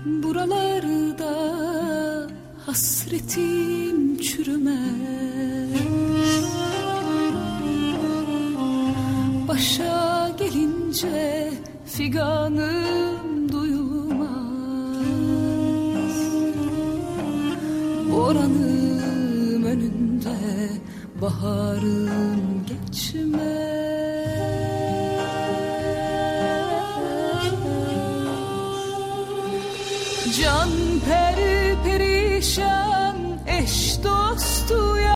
Buralarda hasretim çürümez. Başa gelince figanım duyulmaz. Boranım önünde baharım geçmez. Can peri perişan, eş dostu